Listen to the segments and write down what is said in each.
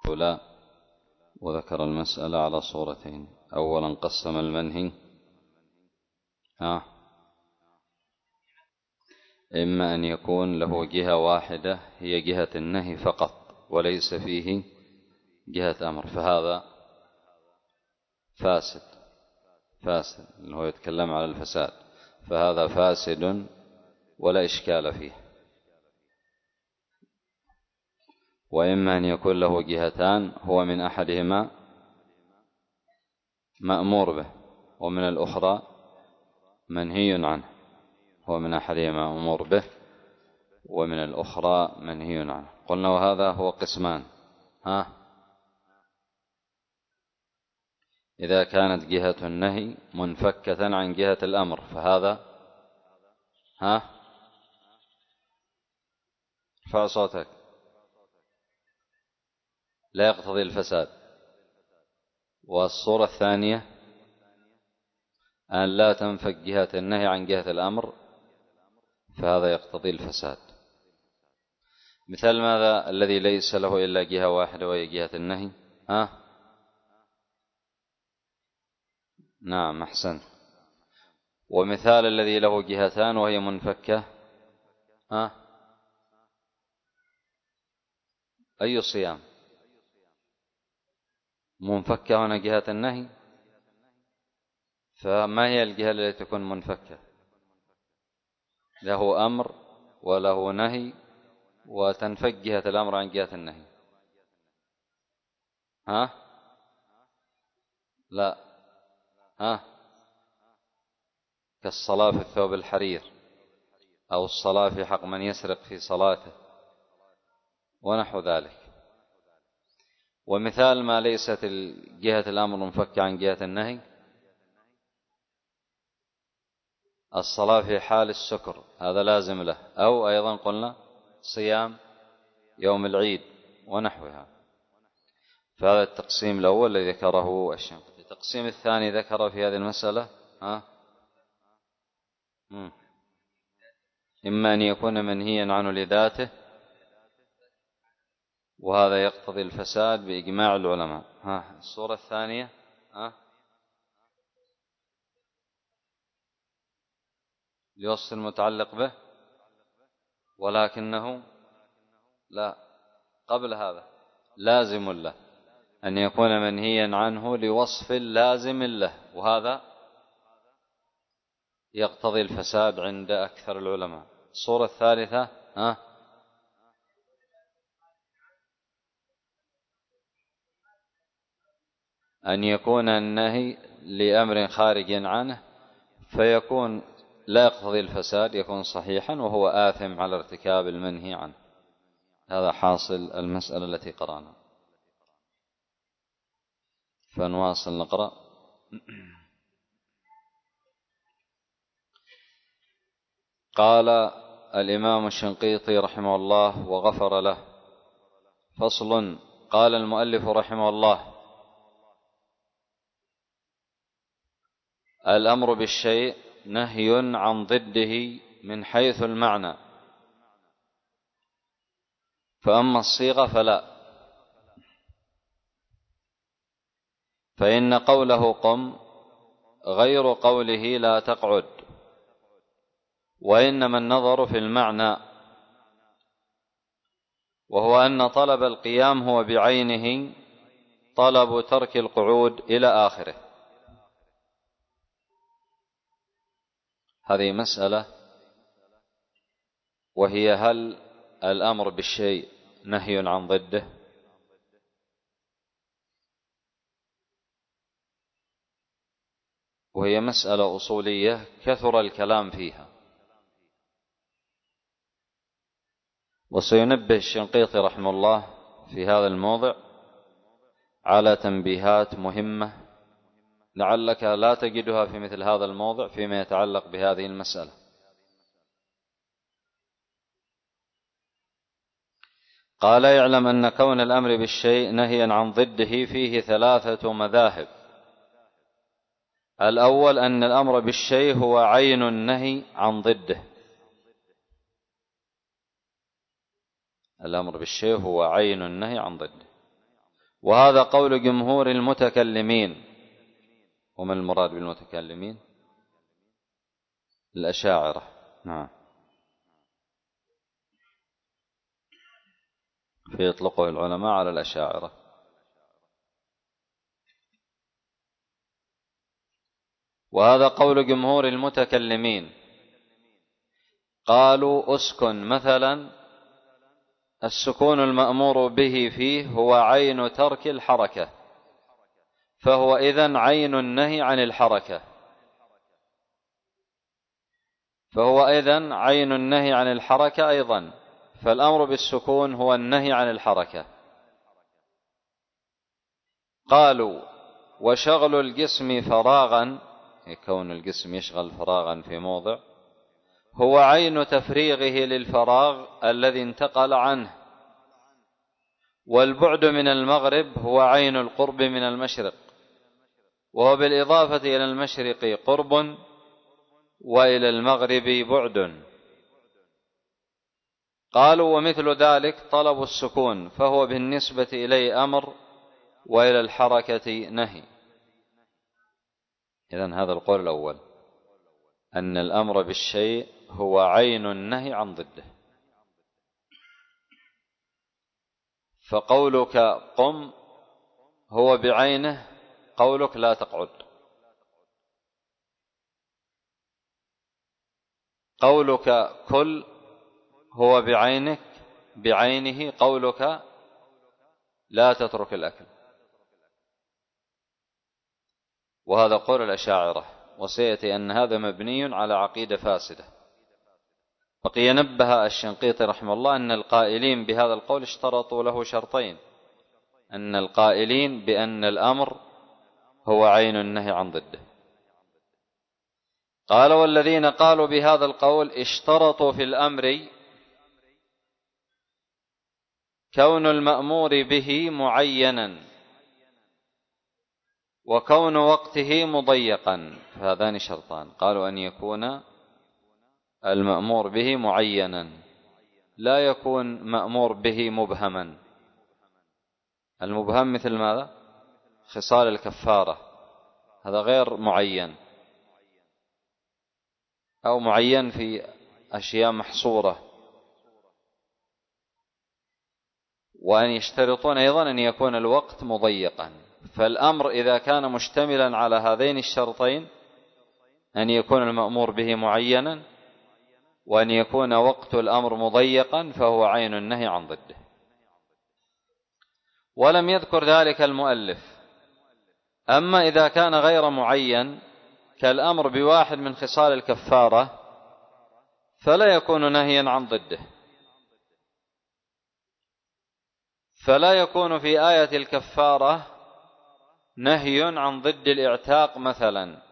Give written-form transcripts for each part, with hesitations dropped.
لا، وذكر المسألة على صورتين. أولا قسم المنهي إما أن يكون له جهة واحدة هي جهة النهي فقط وليس فيه جهة أمر، فهذا فاسد اللي هو يتكلم على الفساد، فهذا فاسد ولا إشكال فيه. وإما أن يكون له جهتان هو من أحدهما مأمور به ومن الأخرى منهي عنه، هو من أحدهما مأمور به ومن الأخرى منهي عنه. قلنا وهذا هو قسمان. إذا كانت جهة النهي منفكة عن جهة الأمر فهذا ارفع صوتك، لا يقتضي الفساد. والصورة الثانية أن لا تنفك جهة النهي عن جهة الأمر فهذا يقتضي الفساد. مثال ماذا الذي ليس له إلا جهة واحدة وهي جهة النهي؟ نعم أحسن. ومثال الذي له جهتان وهي منفكة أي صيام؟ منفكة هنا جهة النهي، فما هي الجهة التي تكون منفكة؟ له أمر وله نهي وتنفك جهة الأمر عن جهة النهي. لا كالصلاة في الثوب الحرير، أو الصلاة في حق من يسرق في صلاته ونحو ذلك. ومثال ما ليست جهة الأمر منفكة عن جهة النهي الصلاة في حال السكر، هذا لازم له، أو أيضا قلنا صيام يوم العيد ونحوها. فهذا التقسيم الأول الذي ذكره الشنقيطي. التقسيم الثاني ذكر في هذه المسألة إما أن يكون منهيا عنه لذاته، وهذا يقتضي الفساد بإجماع العلماء. الصورة الثانية لوصف المتعلق به، ولكنه لا، قبل هذا لازم له أن يكون منهيا عنه لوصف لازم له، وهذا يقتضي الفساد عند أكثر العلماء. الصورة الثالثة أن يكون النهي لأمر خارج عنه فيكون لا يقتضي الفساد، يكون صحيحا وهو آثم على ارتكاب المنهي عنه. هذا حاصل المسألة التي قرأنا. فنواصل نقرأ. قال الإمام الشنقيطي رحمه الله وغفر له: فصل. قال المؤلف رحمه الله: الأمر بالشيء نهي عن ضده من حيث المعنى، فأما الصيغة فلا، فإن قوله قم غير قوله لا تقعد، وإنما النظر في المعنى، وهو أن طلب القيام هو بعينه طلب ترك القعود إلى آخره. هذه مسألة، وهي هل الأمر بالشيء نهي عن ضده؟ وهي مسألة أصولية كثر الكلام فيها، وسينبه الشنقيطي رحمه الله في هذا الموضع على تنبيهات مهمة لعلك لا تجدها في مثل هذا الموضع فيما يتعلق بهذه المسألة. قال: اعلم أن كون الأمر بالشيء نهيا عن ضده فيه 3 مذاهب. الأول أن الأمر بالشيء هو عين النهي عن ضده. الأمر بالشيء هو عين النهي عن ضده. وهذا قول جمهور المتكلمين. وما المراد بالمتكلمين؟ الأشاعرة. نعم، فيطلقه العلماء على الأشاعرة. وهذا قول جمهور المتكلمين، قالوا أسكن مثلا السكون المأمور به فيه هو عين ترك الحركة، فهو إذن عين النهي عن الحركة، فهو إذن عين النهي عن الحركة أيضا، فالأمر بالسكون هو النهي عن الحركة. قالوا وشغل الجسم فراغا، كون الجسم يشغل فراغا في موضع، هو عين تفريغه للفراغ الذي انتقل عنه، والبعد من المغرب هو عين القرب من المشرق، وهو بالإضافة إلى المشرق قرب وإلى المغرب بعد. قالوا ومثل ذلك طلب السكون، فهو بالنسبة إليه أمر وإلى الحركة نهي. إذن هذا القول الأول، أن الأمر بالشيء هو عين النهي عن ضده. فقولك قم هو بعينه قولك لا تقعد، قولك كل هو بعينه قولك لا تترك الأكل. وهذا قول الأشاعرة، وسيأتي أن هذا مبني على عقيدة فاسدة. بقي نبه الشنقيطي رحمه الله أن القائلين بهذا القول اشترطوا له شرطين: أن القائلين بأن الأمر هو عين النهي عن ضده. قال والذين قالوا بهذا القول اشترطوا في الأمر كون المأمور به معينا وكون وقته مضيقا، فهذان شرطان. قالوا أن يكون المأمور به معينا، لا يكون مأمور به مبهما. المبهم مثل ماذا؟ خصال الكفارة، هذا غير معين، أو معين في أشياء محصورة. وأن يشترطون أيضا أن يكون الوقت مضيقا. فالأمر إذا كان مشتملا على هذين الشرطين، أن يكون المأمور به معينا وأن يكون وقت الأمر مضيقا، فهو عين النهي عن ضده. ولم يذكر ذلك المؤلف. أما إذا كان غير معين كالأمر بواحد من خصال الكفارة، فلا يكون نهيا عن ضده. فلا يكون في آية الكفارة نهي عن ضد الاعتاق مثلا،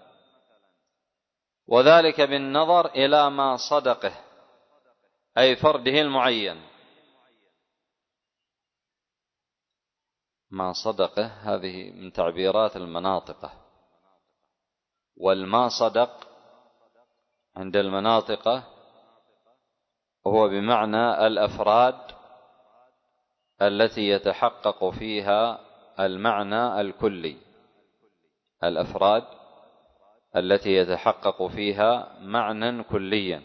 وذلك بالنظر إلى ما صدقه، أي فرده المعين. ما صدقه هذه من تعبيرات المناطقة، والما صدق عند المناطقة هو بمعنى الأفراد التي يتحقق فيها المعنى الكلي، الأفراد التي يتحقق فيها معنى كليا.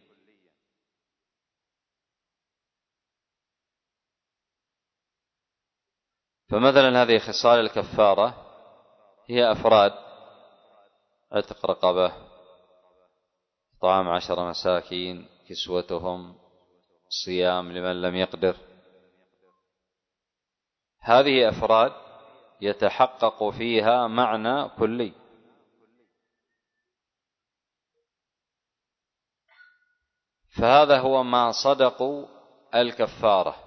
فمثلا هذه خصال الكفارة هي أفراد: عتق رقبة، طعام 10 مساكين، كسوتهم، صيام لمن لم يقدر. هذه أفراد يتحقق فيها معنى كلي. فهذا هو ما صدقوا الكفارة،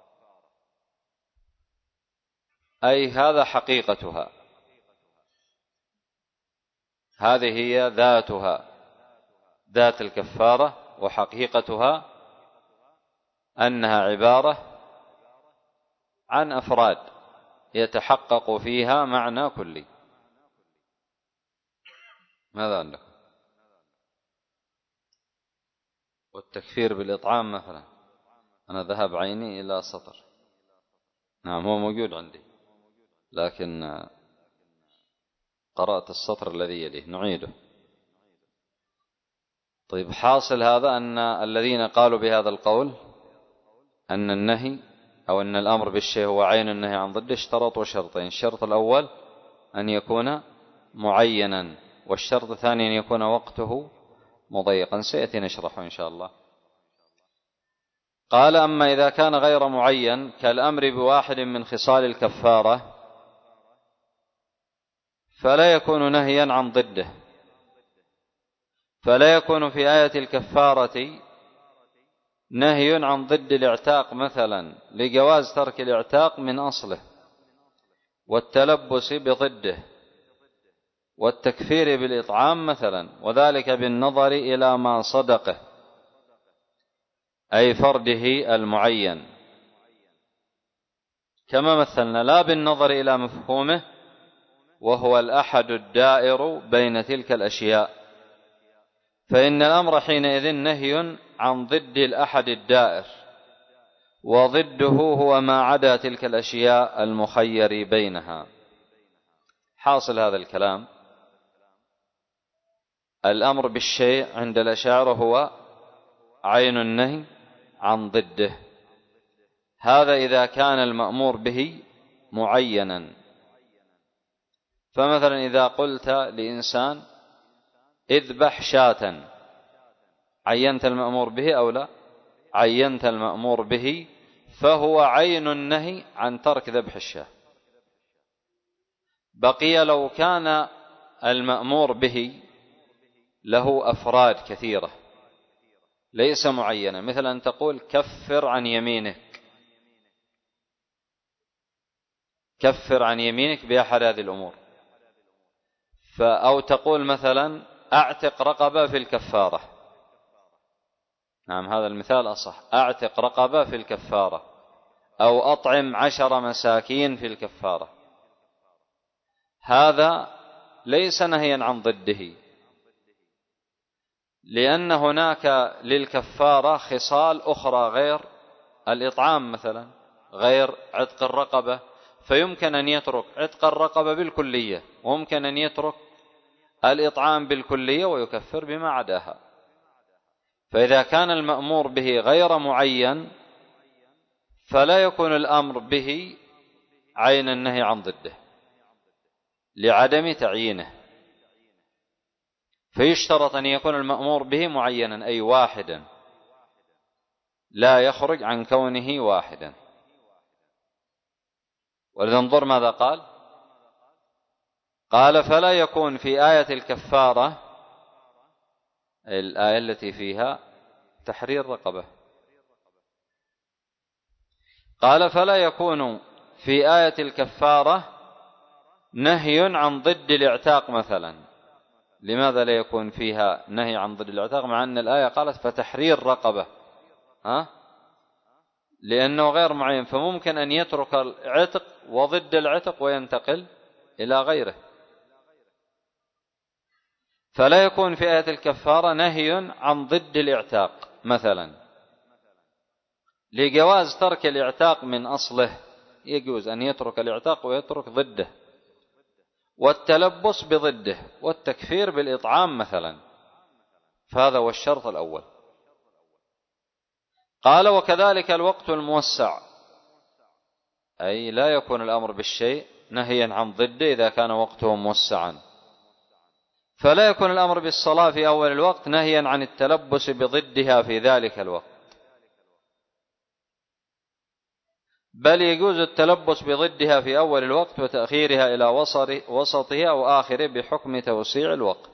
أي هذا حقيقتها، هذه هي ذاتها، ذات الكفارة وحقيقتها أنها عبارة عن أفراد يتحقق فيها معنى كلي. ماذا عندك؟ والتكفير بالإطعام مثلا، أنا ذهب عيني إلى سطر، نعم هو موجود عندي، لكن قرأت السطر الذي يليه، نعيده. طيب، حاصل هذا أن الذين قالوا بهذا القول أن النهي أو أن الأمر بالشيء هو عين النهي عن ضده اشترطوا شرطين: الشرط الأول أن يكون معينا، والشرط الثاني أن يكون وقته مضيقا، سيأتي نشرحه إن شاء الله. قال: أما إذا كان غير معين كالأمر بواحد من خصال الكفارة فلا يكون نهيا عن ضده، فلا يكون في آية الكفارة نهي عن ضد الاعتاق مثلا لجواز ترك الاعتاق من أصله، والتلبس بضده، والتكفير بالإطعام مثلا، وذلك بالنظر إلى ما صدقه أي فرده المعين، كما مثلنا، لا بالنظر إلى مفهومه وهو الأحد الدائر بين تلك الأشياء، فإن الأمر حينئذ نهي عن ضد الأحد الدائر، وضده هو ما عدا تلك الأشياء المخير بينها. حاصل هذا الكلام: الأمر بالشيء عند الأشاعرة هو عين النهي عن ضده، هذا إذا كان المأمور به معينا. فمثلا إذا قلت لإنسان اذبح شاة، عينت المأمور به أو لا؟ عينت المأمور به، فهو عين النهي عن ترك ذبح الشاة. بقي لو كان المأمور به له أفراد كثيرة ليس معينا، مثل أن تقول كفر عن يمينك، كفر عن يمينك بأحد هذه الأمور، أو تقول مثلا أعتق رقبة في الكفارة. نعم، هذا المثال أصح، أعتق رقبة في الكفارة، أو أطعم 10 مساكين في الكفارة. هذا ليس نهيا عن ضده، لأن هناك للكفارة خصال أخرى غير الإطعام، مثلا غير عتق الرقبة، فيمكن أن يترك عتق الرقبة بالكلية، وممكن أن يترك الإطعام بالكلية ويكفر بما عداها. فإذا كان المأمور به غير معين فلا يكون الأمر به عين النهي عن ضده لعدم تعيينه، فيشترط أن يكون المأمور به معينا أي واحدا، لا يخرج عن كونه واحدا. ولننظر ماذا قال. قال: فلا يكون في آية الكفارة، الآية التي فيها تحرير رقبة، قال: فلا يكون في آية الكفارة نهي عن ضد الاعتاق مثلا. لماذا لا يكون فيها نهي عن ضد الاعتاق مع أن الآية قالت فتحرير رقبة؟ لأنه غير معين، فممكن أن يترك العتق وضد العتق وينتقل إلى غيره. فلا يكون في آية الكفارة نهي عن ضد الاعتاق مثلا لجواز ترك الاعتاق من أصله، يجوز أن يترك الاعتاق ويترك ضده، والتلبس بضده، والتكفير بالإطعام مثلا. فهذا هو الشرط الأول. قال: وكذلك الوقت الموسع، أي لا يكون الأمر بالشيء نهيا عن ضده إذا كان وقته موسعا، فلا يكون الأمر بالصلاة في أول الوقت نهيا عن التلبس بضدها في ذلك الوقت، بل يجوز التلبس بضدها في أول الوقت وتأخيرها إلى وسطها أو آخره بحكم توسيع الوقت.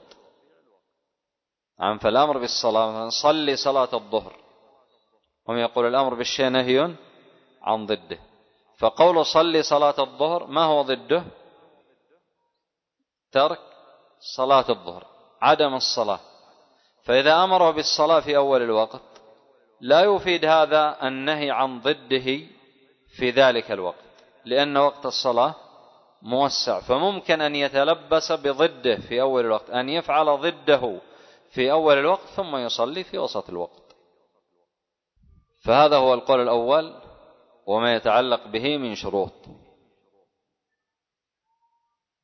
فالأمر بالصلاة، صلي صلاة الظهر، هم يقول الأمر بالشيء نهي عن ضده، فقول صلي صلاة الظهر ما هو ضده؟ ترك صلاة الظهر، عدم الصلاة. فإذا أمره بالصلاة في أول الوقت لا يفيد هذا النهي عن ضده في ذلك الوقت، لأن وقت الصلاة موسع، فممكن أن يتلبس بضده في أول الوقت، أن يفعل ضده في أول الوقت ثم يصلي في وسط الوقت. فهذا هو القول الأول وما يتعلق به من شروط.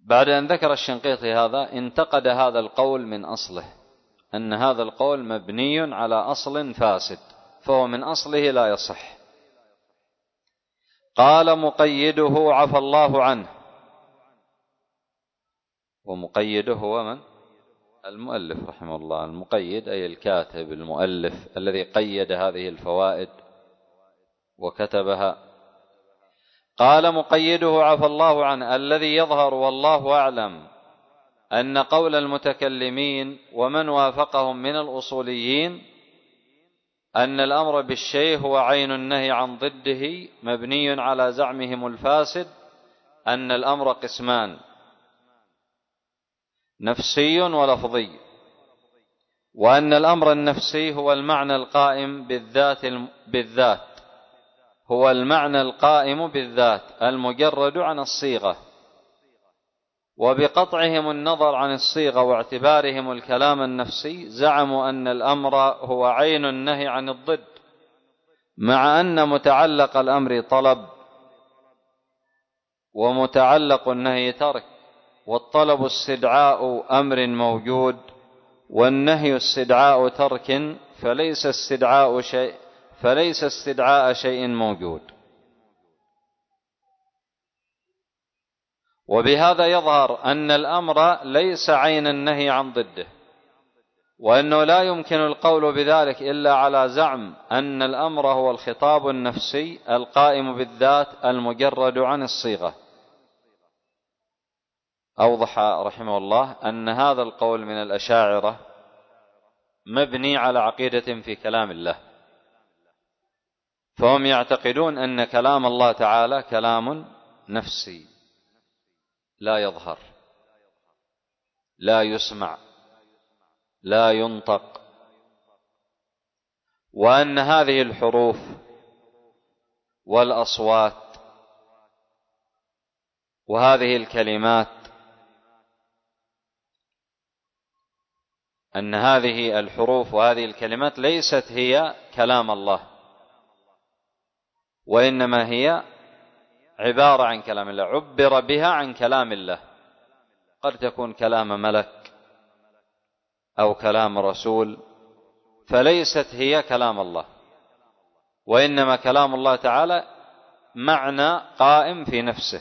بعد أن ذكر الشنقيطي هذا انتقد هذا القول من أصله، أن هذا القول مبني على أصل فاسد، فهو من أصله لا يصح. قال مقيده عفى الله عنه. ومقيده هو من؟ المؤلف رحمه الله. المقيد أي الكاتب المؤلف الذي قيد هذه الفوائد وكتبها. قال مقيده عفى الله عنه الذي يظهر والله أعلم أن قول المتكلمين ومن وافقهم من الأصوليين أن الأمر بالشيء هو عين النهي عن ضده مبني على زعمهم الفاسد أن الأمر قسمان: نفسي ولفظي، وأن الأمر النفسي هو المعنى القائم بالذات هو المعنى القائم بالذات المجرد عن الصيغة. وبقطعهم النظر عن الصيغة واعتبارهم الكلام النفسي زعموا أن الأمر هو عين النهي عن الضد، مع أن متعلق الأمر طلب ومتعلق النهي ترك، والطلب استدعاء أمر موجود والنهي استدعاء ترك، فليس استدعاء شيء موجود. وبهذا يظهر أن الأمر ليس عين النهي عن ضده، وأنه لا يمكن القول بذلك إلا على زعم أن الأمر هو الخطاب النفسي القائم بالذات المجرد عن الصيغة. أوضح رحمه الله أن هذا القول من الأشاعرة مبني على عقيدة في كلام الله، فهم يعتقدون أن كلام الله تعالى كلام نفسي لا يظهر، لا يسمع، لا ينطق، وأن هذه الحروف والأصوات وهذه الكلمات أن هذه الحروف وهذه الكلمات ليست هي كلام الله، وإنما هي عبارة عن كلام الله، عبر بها عن كلام الله. قد تكون كلام ملك أو كلام رسول، فليست هي كلام الله، وإنما كلام الله تعالى معنى قائم في نفسه.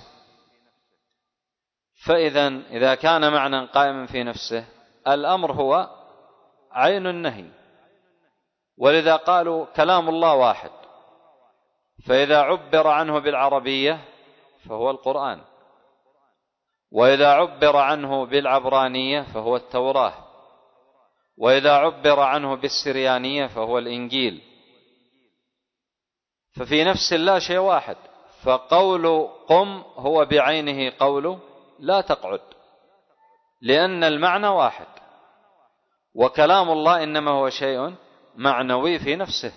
إذا كان معنى قائم في نفسه الأمر هو عين النهي، ولذا قالوا كلام الله واحد، فإذا عبر عنه بالعربية فهو القرآن، وإذا عبر عنه بالعبرانية فهو التوراة، وإذا عبر عنه بالسريانية فهو الإنجيل. ففي نفس الله شيء واحد، فقول قم هو بعينه قول لا تقعد، لأن المعنى واحد، وكلام الله إنما هو شيء معنوي في نفسه.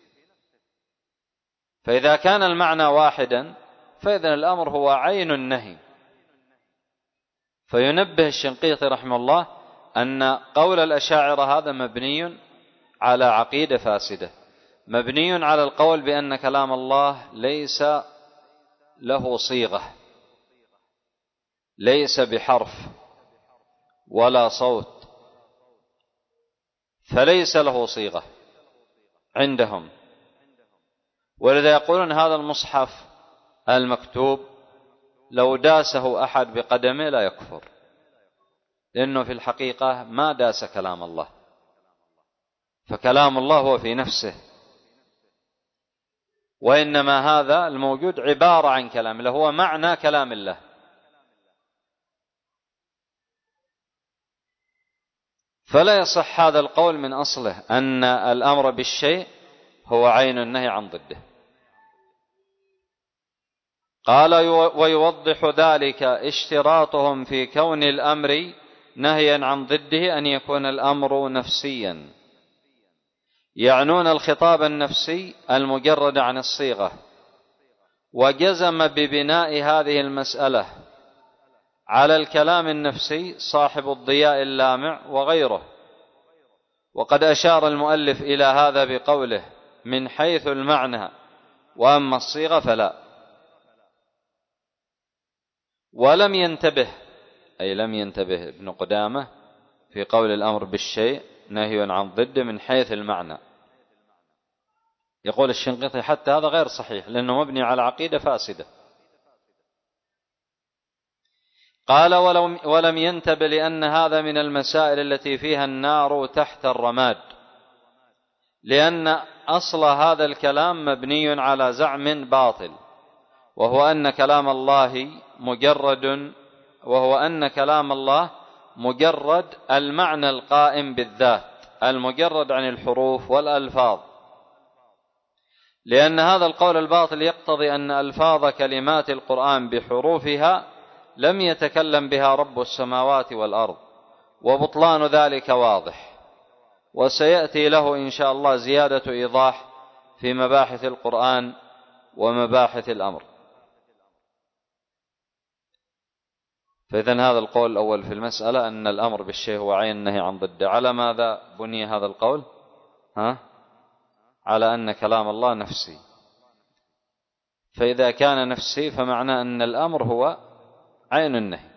فإذا كان المعنى واحدا فإذن الأمر هو عين النهي. فينبه الشنقيطي رحمه الله أن قول الأشاعرة هذا مبني على عقيدة فاسدة، مبني على القول بأن كلام الله ليس له صيغة، ليس بحرف ولا صوت، فليس له صيغة عندهم. ولذا يقولون هذا المصحف المكتوب لو داسه أحد بقدمه لا يكفر، لأنه في الحقيقة ما داس كلام الله، فكلام الله هو في نفسه، وإنما هذا الموجود عبارة عن كلام الله، هو معنى كلام الله. فلا يصح هذا القول من أصله أن الأمر بالشيء هو عين النهي عن ضده. قال ويوضح ذلك اشتراطهم في كون الأمر نهيا عن ضده أن يكون الأمر نفسيا، يعنون الخطاب النفسي المجرد عن الصيغة. وجزم ببناء هذه المسألة على الكلام النفسي صاحب الضياء اللامع وغيره. وقد أشار المؤلف إلى هذا بقوله من حيث المعنى، وأما الصيغة فلا. ولم ينتبه أي لم ينتبه ابن قدامة في قول الأمر بالشيء نهي عن ضده من حيث المعنى. يقول الشنقيطي حتى هذا غير صحيح لأنه مبني على عقيدة فاسدة. قال ولم ينتبه لأن هذا من المسائل التي فيها النار تحت الرماد، لأن أصل هذا الكلام مبني على زعم باطل، وهو أن كلام الله مجرد المعنى القائم بالذات المجرد عن الحروف والألفاظ، لأن هذا القول الباطل يقتضي أن ألفاظ كلمات القرآن بحروفها لم يتكلم بها رب السماوات والأرض، وبطلان ذلك واضح، وسيأتي له إن شاء الله زيادة إيضاح في مباحث القرآن ومباحث الأمر. فإذن هذا القول الأول في المسألة أن الأمر بالشيء هو عين النهي عن ضده. على ماذا بني هذا القول؟ على أن كلام الله نفسي، فإذا كان نفسي فمعنى أن الأمر هو عين النهي.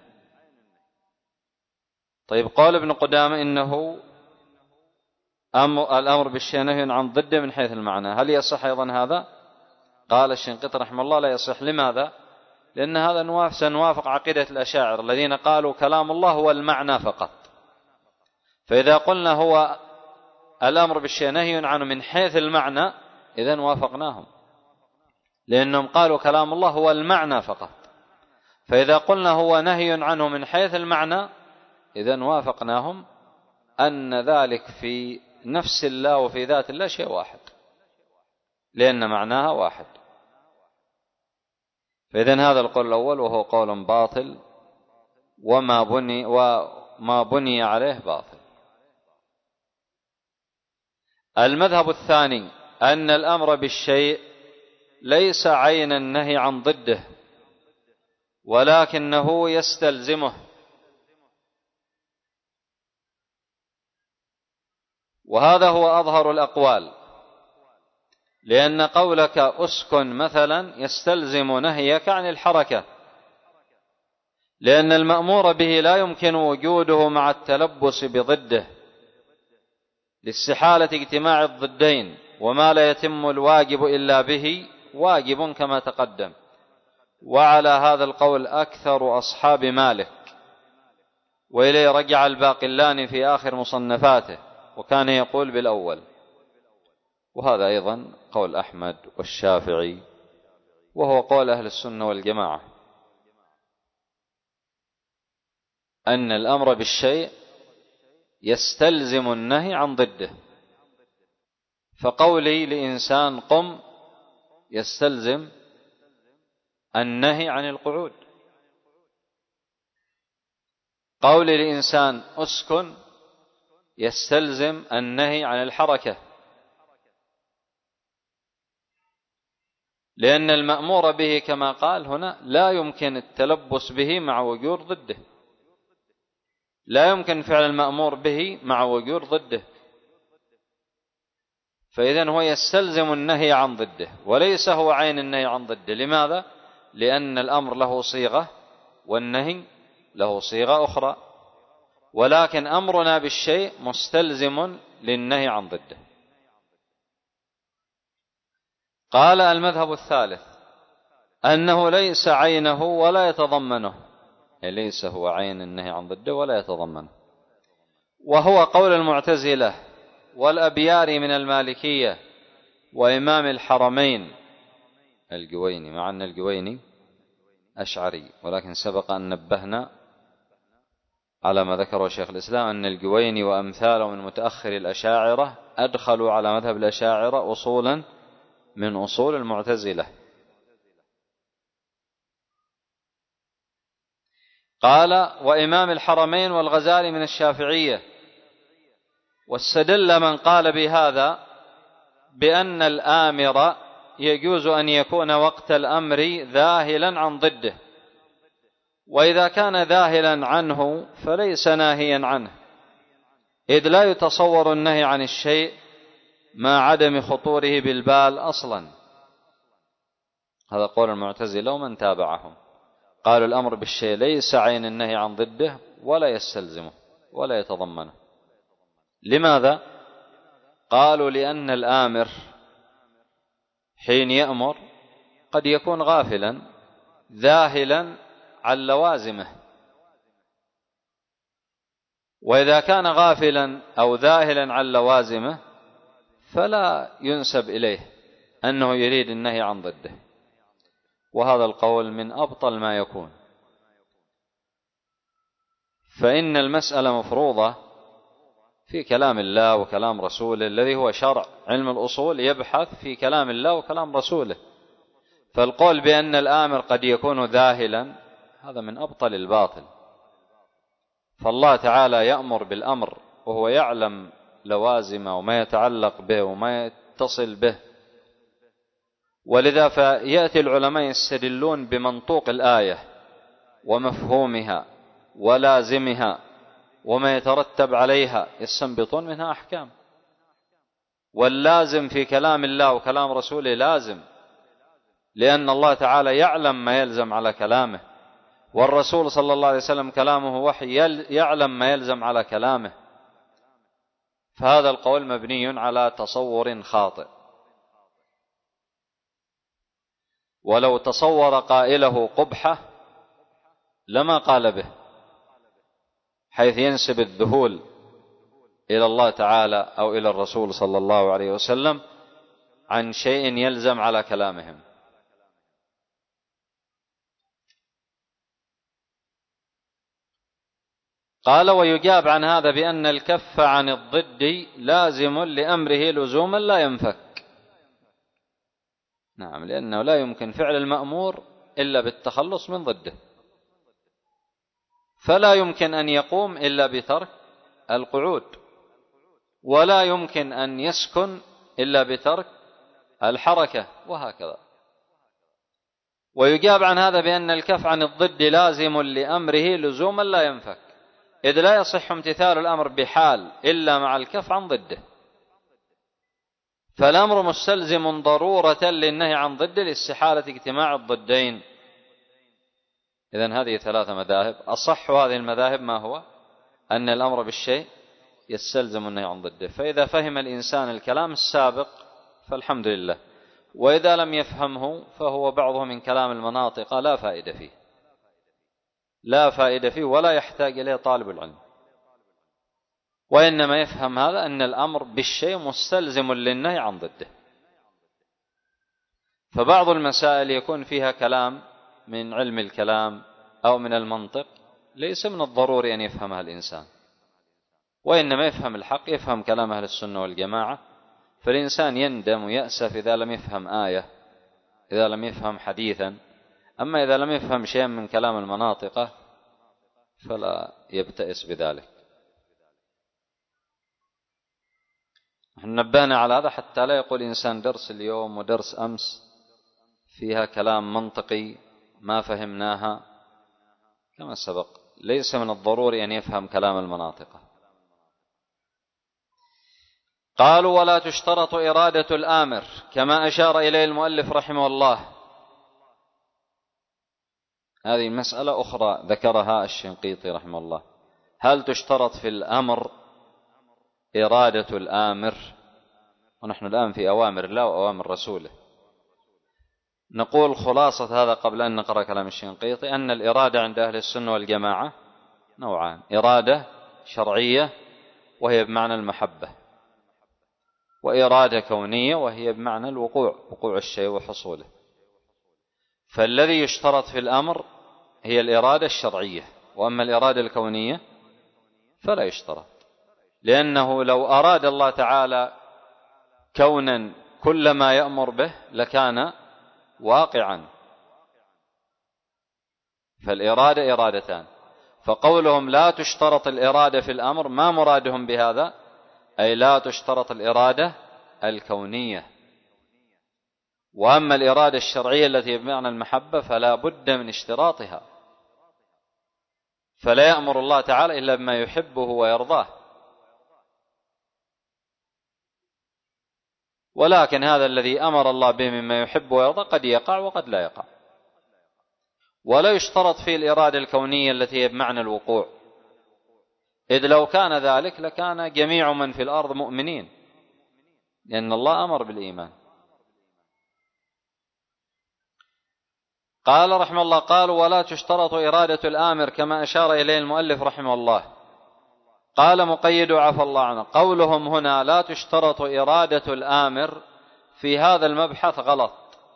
طيب قال ابن قدامة إنه الأمر بالشيء نهي عن ضده من حيث المعنى، هل يصح أيضا هذا؟ قال الشنقيطي رحمه الله لا يصح. لماذا؟ لأن هذا سنوافق عقيدة الأشاعرة الذين قالوا كلام الله هو المعنى فقط، فإذا قلنا هو الأمر بالشيء نهي عنه من حيث المعنى إذن وافقناهم، لأنهم قالوا كلام الله هو المعنى فقط، فإذا قلنا هو نهي عنه من حيث المعنى إذن وافقناهم أن ذلك في نفس الله وفي ذات الله شيء واحد، لأن معناها واحد. فإذن هذا القول الأول وهو قول باطل وما بني عليه باطل. المذهب الثاني أن الأمر بالشيء ليس عين النهي عن ضده، ولكنه يستلزمه، وهذا هو أظهر الأقوال، لأن قولك أسكن مثلا يستلزم نهيك عن الحركة، لأن المأمور به لا يمكن وجوده مع التلبس بضده لاستحالة اجتماع الضدين، وما لا يتم الواجب إلا به واجب كما تقدم. وعلى هذا القول أكثر أصحاب مالك، وإليه رجع الباقلاني في آخر مصنفاته، وكان يقول بالأول، وهذا أيضا قول أحمد والشافعي، وهو قول أهل السنة والجماعة، أن الأمر بالشيء يستلزم النهي عن ضده. فقولي لإنسان قم يستلزم النهي عن القعود، قولي لإنسان أسكن يستلزم النهي عن الحركة، لأن المأمور به كما قال هنا لا يمكن التلبس به مع وجود ضده، لا يمكن فعل المأمور به مع وجود ضده، فإذن هو يستلزم النهي عن ضده وليس هو عين النهي عن ضده. لماذا؟ لأن الأمر له صيغة والنهي له صيغة أخرى، ولكن أمرنا بالشيء مستلزم للنهي عن ضده. قال المذهب الثالث أنه ليس عينه ولا يتضمنه، ليس هو عين النهي عن ضده ولا يتضمنه، وهو قول المعتزلة والأبياري من المالكية وإمام الحرمين الجويني، مع أن الجويني أشعري، ولكن سبق أن نبهنا على ما ذكره شيخ الإسلام أن الجويني وأمثاله من متأخر الأشاعرة أدخلوا على مذهب الأشاعرة أصولا من أصول المعتزلة. قال وإمام الحرمين والغزالي من الشافعية، واستدل من قال بهذا بأن الآمر يجوز أن يكون وقت الأمر ذاهلا عن ضده، وإذا كان ذاهلا عنه فليس ناهيا عنه، إذ لا يتصور النهي عن الشيء مع عدم خطوره بالبال أصلا. هذا قول المعتزلة ومن تابعهم. قالوا الأمر بالشيء ليس عين النهي عن ضده ولا يستلزمه ولا يتضمنه. لماذا؟ قالوا لأن الآمر حين يأمر قد يكون غافلا ذاهلا عن لوازمه، وإذا كان غافلا أو ذاهلا عن لوازمه فلا ينسب إليه أنه يريد النهي عن ضده، وهذا القول من أبطل ما يكون. فإن المسألة مفروضة في كلام الله وكلام رسوله الذي هو شرع. علم الأصول يبحث في كلام الله وكلام رسوله، فالقول بأن الآمر قد يكون ذاهلا هذا من أبطل الباطل. فالله تعالى يأمر بالأمر وهو يعلم لوازمه وما يتعلق به وما يتصل به، ولذا فيأتي العلماء يستدلون بمنطوق الآية ومفهومها ولازمها وما يترتب عليها، يستنبطون منها أحكام. واللازم في كلام الله وكلام رسوله لازم، لأن الله تعالى يعلم ما يلزم على كلامه، والرسول صلى الله عليه وسلم كلامه وحي يعلم ما يلزم على كلامه. فهذا القول مبني على تصور خاطئ. ولو تصور قائله قبحة لما قال به، حيث ينسب الذهول إلى الله تعالى أو إلى الرسول صلى الله عليه وسلم عن شيء يلزم على كلامهم. قال ويجاب عن هذا بأن الكف عن الضد لازم لأمره لزوما لا ينفك. نعم، لأنه لا يمكن فعل المأمور إلا بالتخلص من ضده، فلا يمكن أن يقوم إلا بترك القعود، ولا يمكن أن يسكن إلا بترك الحركة، وهكذا. ويجاب عن هذا بأن الكف عن الضد لازم لأمره لزوما لا ينفك، إذ لا يصح امتثال الأمر بحال إلا مع الكف عن ضده، فالأمر مستلزم ضرورة للنهي عن ضده لاستحالة اجتماع الضدين. إذن هذه 3 مذاهب. أصح هذه المذاهب ما هو؟ أن الأمر بالشيء يستلزم النهي عن ضده. فإذا فهم الإنسان الكلام السابق فالحمد لله، وإذا لم يفهمه فهو بعضه من كلام المناطق لا فائدة فيه، لا فائدة فيه ولا يحتاج إليه طالب العلم، وإنما يفهم هذا أن الأمر بالشيء مستلزم للنهي عن ضده. فبعض المسائل يكون فيها كلام من علم الكلام أو من المنطق ليس من الضروري أن يفهمها الإنسان، وإنما يفهم الحق، يفهم كلام أهل السنة والجماعة. فالإنسان يندم ويأسف إذا لم يفهم آية، إذا لم يفهم حديثا. أما إذا لم يفهم شيئا من كلام المناطق فلا يبتئس بذلك. نحن نبهنا على هذا حتى لا يقول إنسان درس اليوم ودرس أمس فيها كلام منطقي ما فهمناها. كما سبق ليس من الضروري أن يفهم كلام المناطق. قالوا ولا تشترط إرادة الآمر كما أشار إليه المؤلف رحمه الله. هذه مسألة أخرى ذكرها الشنقيطي رحمه الله. هل تشترط في الأمر إرادة الآمر؟ ونحن الآن في أوامر الله وأوامر رسوله. نقول خلاصة هذا قبل أن نقرأ كلام الشنقيطي أن الإرادة عند أهل السنة والجماعة نوعان: إرادة شرعية وهي بمعنى المحبة، وإرادة كونية وهي بمعنى الوقوع، وقوع الشيء وحصوله. فالذي يشترط في الأمر هي الإرادة الشرعية، وأما الإرادة الكونية فلا يشترط، لأنه لو أراد الله تعالى كونا كل ما يأمر به لكان واقعا. فالإرادة إرادتان، فقولهم لا تشترط الإرادة في الأمر ما مرادهم بهذا؟ أي لا تشترط الإرادة الكونية. وأما الإرادة الشرعية التي بمعنى المحبة فلا بد من اشتراطها، فلا يأمر الله تعالى إلا بما يحبه ويرضاه. ولكن هذا الذي أمر الله به مما يحب ويرضى قد يقع وقد لا يقع. ولا يشترط فيه الإرادة الكونية التي هي بمعنى الوقوع، إذ لو كان ذلك لكان جميع من في الأرض مؤمنين، لأن الله أمر بالإيمان. قال رحمه الله: قالوا ولا تشترط إرادة الآمر كما أشار إليه المؤلف رحمه الله. قال مقيد عفى الله عنه: قولهم هنا لا تشترط إرادة الآمر في هذا المبحث غلط،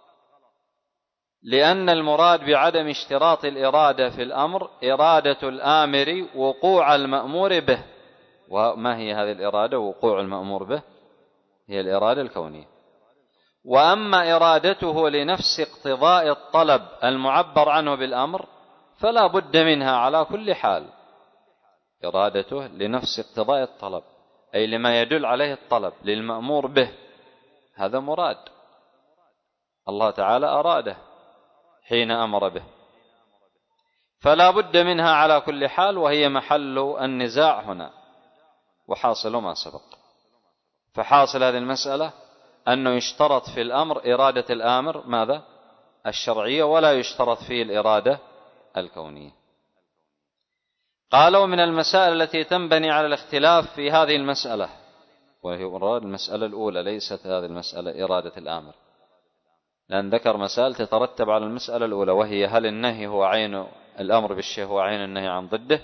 لأن المراد بعدم اشتراط الإرادة في الأمر إرادة الآمر وقوع المأمور به. وما هي هذه الإرادة وقوع المأمور به؟ هي الإرادة الكونية. وأما إرادته لنفس اقتضاء الطلب المعبر عنه بالأمر فلا بد منها على كل حال. إرادته لنفس اقتضاء الطلب، أي لما يدل عليه الطلب للمأمور به، هذا مراد، الله تعالى أراده حين أمر به، فلا بد منها على كل حال، وهي محل النزاع هنا. وحاصل ما سبق، فحاصل هذه المسألة أنه يشترط في الأمر إرادة الآمر ماذا؟ الشرعية، ولا يشترط فيه الإرادة الكونية. قالوا من المسائل التي تنبني على الاختلاف في هذه المسألة، وهي المسألة الأولى، ليست هذه المسألة إرادة الآمر، لأن ذكر مسائل تترتب على المسألة الأولى، وهي هل النهي هو عين الأمر بالشيء هو عين النهي عن ضده.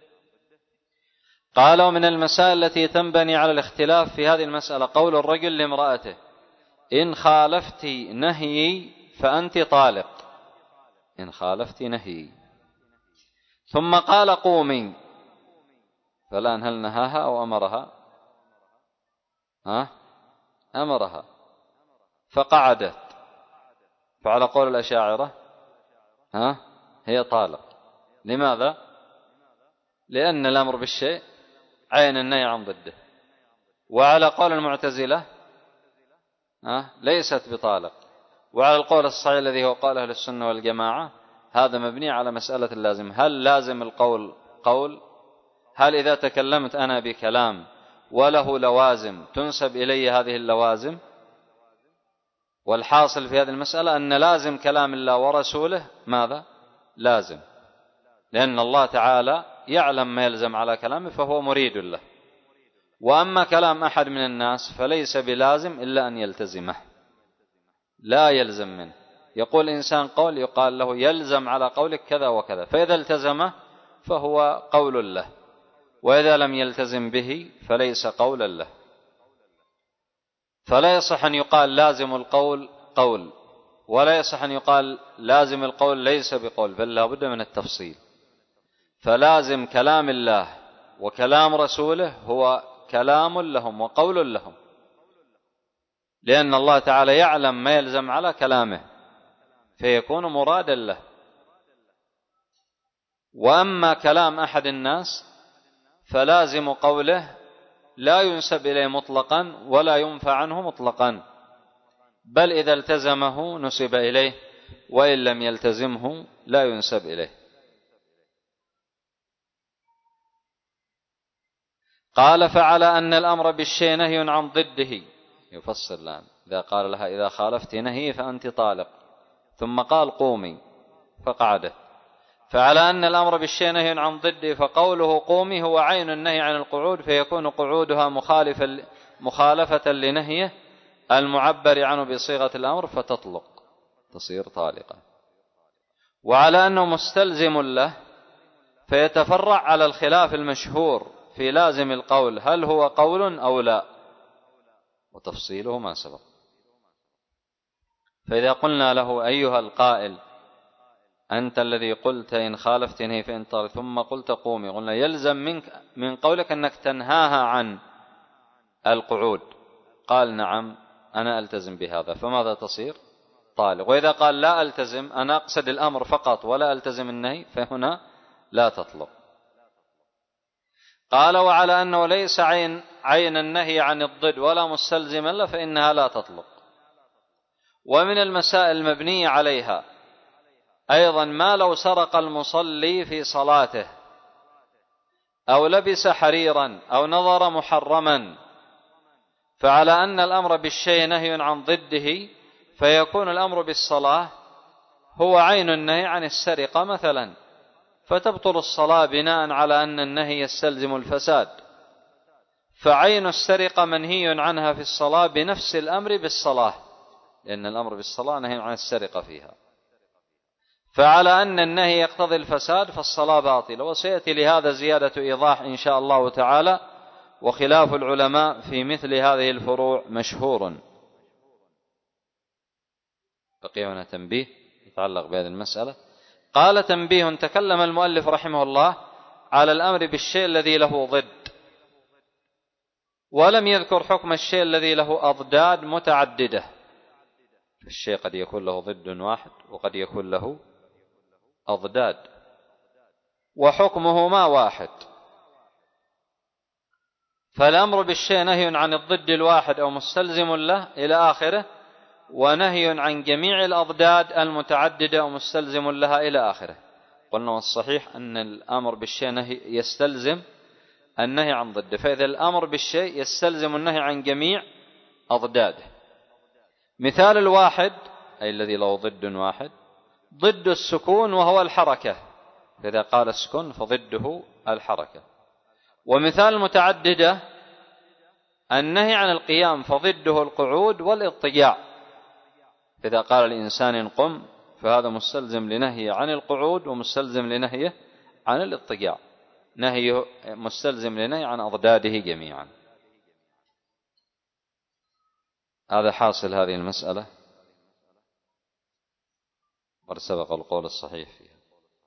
قالوا من المسائل التي تنبني على الاختلاف في هذه المسألة قول الرجل لامرأته: إن خالفت نهيي فأنت طالق. إن خالفت نهيي، ثم قال قومي، فالآن هل نهاها أو أمرها؟ أمرها فقعدت، فعلى قول الأشاعرة هي طالق. لماذا؟ لأن الأمر بالشيء عين النهي عن ضده. وعلى قول المعتزلة ليست بطالق. وعلى القول الصحيح الذي هو قال أهل السنة والجماعة هذا مبني على مسألة اللازم. هل لازم القول قول؟ هل إذا تكلمت أنا بكلام وله لوازم تنسب إلي هذه اللوازم؟ والحاصل في هذه المسألة أن لازم كلام الله ورسوله ماذا؟ لازم، لأن الله تعالى يعلم ما يلزم على كلامه فهو مريد له. وأما كلام أحد من الناس فليس بلازم إلا أن يلتزمه، لا يلزم منه. يقول إنسان قول يقال له يلزم على قولك كذا وكذا، فإذا التزمه فهو قول له، وإذا لم يلتزم به فليس قولا له. فلا يصح أن يقال لازم القول قول، ولا يصح أن يقال لازم القول ليس بقول، بل لا بد من التفصيل. فلازم كلام الله وكلام رسوله هو كلام لهم وقول لهم، لأن الله تعالى يعلم ما يلزم على كلامه فيكون مرادا له. وأما كلام أحد الناس فلازم قوله لا ينسب إليه مطلقا ولا ينفى عنه مطلقا، بل إذا التزمه نسب إليه، وإن لم يلتزمه لا ينسب إليه. قال: فعلى أن الأمر بالشيء نهي عن ضده. يفسر الآن، إذا قال لها إذا خالفت نهي فأنت طالق، ثم قال قومي فقعدت، فعلى أن الأمر بالشيء نهي عن ضده، فقوله قومي هو عين النهي عن القعود، فيكون قعودها مخالفة لنهيه المعبر عنه بصيغة الأمر فتطلق، تصير طالقة. وعلى أنه مستلزم له فيتفرع على الخلاف المشهور في لازم القول، هل هو قول أو لا، وتفصيله ما سبق. فإذا قلنا له أيها القائل أنت الذي قلت إن خالفت نهي فإن طالق، ثم قلت قومي، قلنا يلزم منك من قولك أنك تنهاها عن القعود. قال نعم أنا ألتزم بهذا، فماذا تصير؟ طالق. وإذا قال لا ألتزم، أنا أقصد الأمر فقط ولا ألتزم النهي، فهنا لا تطلق. قال: وعلى أنه ليس عين النهي عن الضد ولا مستلزما له فإنها لا تطلق. ومن المسائل المبنية عليها أيضا ما لو سرق المصلي في صلاته أو لبس حريرا أو نظر محرما، فعلى أن الأمر بالشيء نهي عن ضده، فيكون الأمر بالصلاة هو عين النهي عن السرقة مثلا، فتبطل الصلاة بناء على أن النهي يستلزم الفساد، فعين السرقة منهي عنها في الصلاة بنفس الأمر بالصلاة، لأن الأمر بالصلاة نهي عن السرقة فيها، فعلى أن النهي يقتضي الفساد فالصلاة باطلة. وسيأتي لهذا زيادة إيضاح إن شاء الله تعالى. وخلاف العلماء في مثل هذه الفروع مشهور. بقي هنا تنبيه يتعلق بهذه المسألة. قال: تنبيه: تكلم المؤلف رحمه الله على الأمر بالشيء الذي له ضد، ولم يذكر حكم الشيء الذي له أضداد متعددة. الشيء قد يكون له ضد واحد وقد يكون له أضداد، وحكمهما واحد. فالأمر بالشيء نهي عن الضد الواحد أو مستلزم له إلى آخره، ونهي عن جميع الأضداد المتعددة أو مستلزم لها إلى آخره. قلنا والصحيح أن الأمر بالشيء نهي يستلزم النهي عن ضده، فإذا الأمر بالشيء يستلزم النهي عن جميع أضداده. مثال الواحد أي الذي له ضد واحد ضد السكون وهو الحركة، فإذا قال اسكن فضده الحركة. ومثال المتعددة النهي عن القيام فضده القعود والاضطجاع، فإذا قال الإنسان قم فهذا مستلزم لنهي عن القعود ومستلزم لنهيه عن الاضطجاع، نهي مستلزم لنهي عن أضداده جميعا. هذا حاصل هذه المسألة، وسبق القول الصحيح فيها.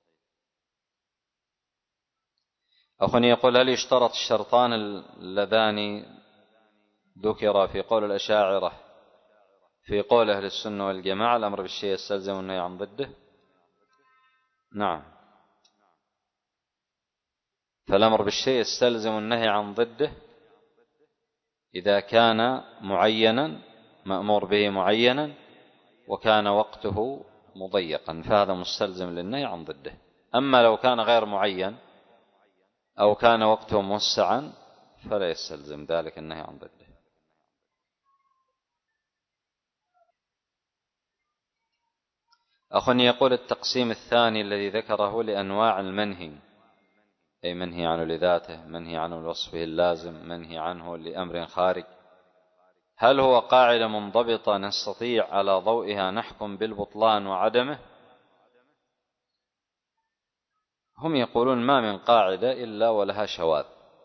أخني يقول: هل يشترط الشرطان اللذان ذكر في قول الأشاعرة في قول أهل السنة والجماعة الأمر بالشيء يستلزم النهي عن ضده؟ نعم، فالأمر بالشيء يستلزم النهي عن ضده إذا كان معينا مأمور به معينا وكان وقته مضيقا، فهذا مستلزم للنهي عن ضده. أما لو كان غير معين أو كان وقته موسعا فلا يستلزم ذلك النهي عن ضده. أخني يقول: التقسيم الثاني الذي ذكره لأنواع المنهي، أي منهي عنه لذاته، منهي عنه لوصفه اللازم، منهي عنه لأمر خارج، هل هو قاعدة منضبطة نستطيع على ضوئها نحكم بالبطلان وعدمه؟ هم يقولون ما من قاعدة إلا ولها شواذ،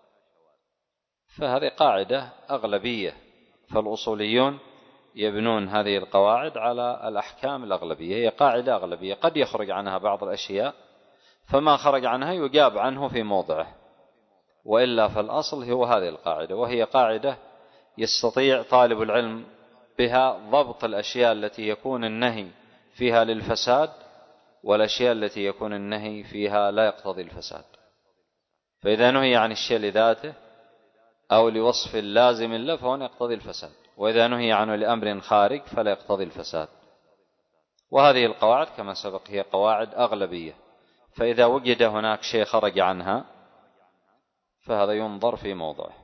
فهذه قاعدة أغلبية، فالأصوليون يبنون هذه القواعد على الأحكام الأغلبية، هي قاعدة أغلبية قد يخرج عنها بعض الأشياء، فما خرج عنها يجاب عنه في موضعه، وإلا فالأصل هو هذه القاعدة، وهي قاعدة يستطيع طالب العلم بها ضبط الأشياء التي يكون النهي فيها للفساد والأشياء التي يكون النهي فيها لا يقتضي الفساد. فإذا نهي عن الشيء لذاته أو لوصف لازم له فهو يقتضي الفساد، وإذا نهي عنه لأمر خارج فلا يقتضي الفساد. وهذه القواعد كما سبق هي قواعد أغلبية، فإذا وجد هناك شيء خرج عنها فهذا ينظر في موضعه.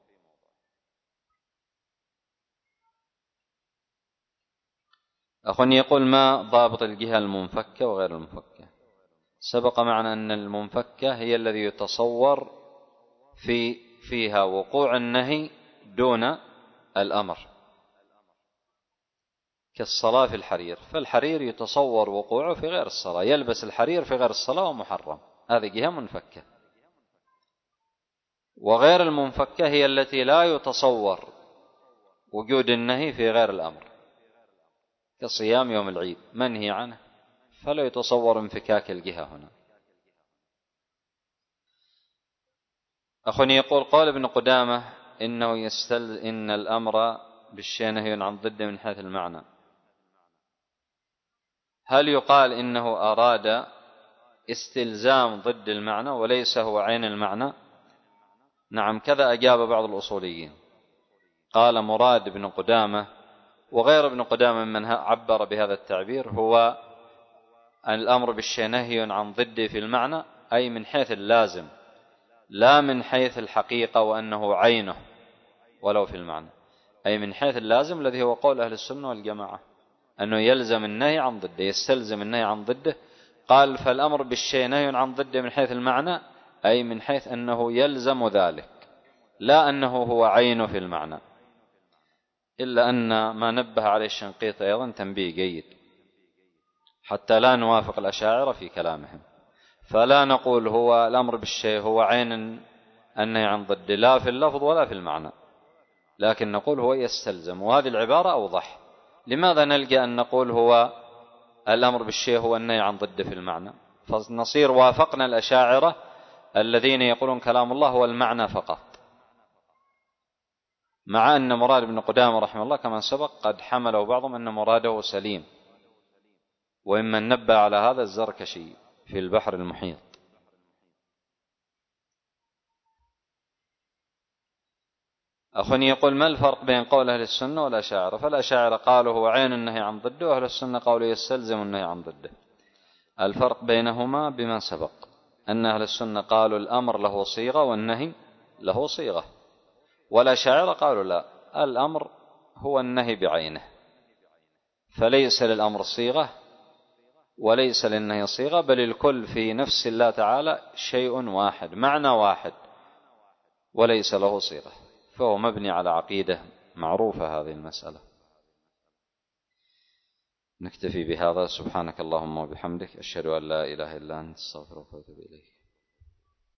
أخواني يقول: ما ضابط الجهة المنفكة وغير المنفكة؟ سبق معنا أن المنفكة هي الذي يتصور فيها وقوع النهي دون الأمر، كالصلاة في الحرير، فالحرير يتصور وقوعه في غير الصلاة، يلبس الحرير في غير الصلاة ومحرم، هذه جهة منفكة. وغير المنفكة هي التي لا يتصور وجود النهي في غير الأمر، كصيام يوم العيد منهي عنه فلا يتصور انفكاك الجهة هنا. أخوني يقول: قال ابن قدامة إن الأمر بالشيء نهي عن ضده من حيث المعنى، هل يقال إنه أراد استلزام ضد المعنى وليس هو عين المعنى؟ نعم، كذا أجاب بعض الأصوليين، قال مراد ابن قدامة وغير ابن قدامة من عبر بهذا التعبير هو الأمر بالشيء نهي عن ضده في المعنى، أي من حيث اللازم لا من حيث الحقيقة وأنه عينه ولو في المعنى، أي من حيث اللازم الذي هو قول أهل السنة والجماعة، أنه يلزم النهي عن ضده، يستلزم النهي عن ضده. قال فالأمر بالشيء نهي عن ضده من حيث المعنى، أي من حيث أنه يلزم ذلك، لا أنه هو عينه في المعنى. إلا أن ما نبه عليه الشنقيطي أيضا تنبيه جيد حتى لا نوافق الأشاعرة في كلامهم، فلا نقول هو الأمر بالشيء هو عين النهي عن ضده لا في اللفظ ولا في المعنى، لكن نقول هو يستلزم، وهذه العبارة أوضح. لماذا نلقى أن نقول هو الأمر بالشيء هو النهي عن ضده في المعنى؟ فنصير وافقنا الأشاعرة الذين يقولون كلام الله هو المعنى فقط، مع أن مراد ابن قدامة رحمه الله كما سبق قد حمله بعضهم أن مراده سليم، وإمن نبه على هذا الزركشي في البحر المحيط. أخني يقول ما الفرق بين قول أهل السنة والأشاعرة؟ فالأشاعرة قالوا هو عين النهي عن ضده، وأهل السنة قالوا يستلزم النهي عن ضده. الفرق بينهما بما سبق، أن أهل السنة قالوا الأمر له صيغة والنهي له صيغة، والأشاعرة قالوا لا، الأمر هو النهي بعينه، فليس للأمر صيغة وليس للنهي صيغة، بل الكل في نفس الله تعالى شيء واحد، معنى واحد، وليس له صيغة، فهو مبني على عقيدة معروفة هذه المسألة. نكتفي بهذا. سبحانك اللهم وبحمدك، أشهد أن لا إله إلا أنت، استغفرك وأتوب إليك.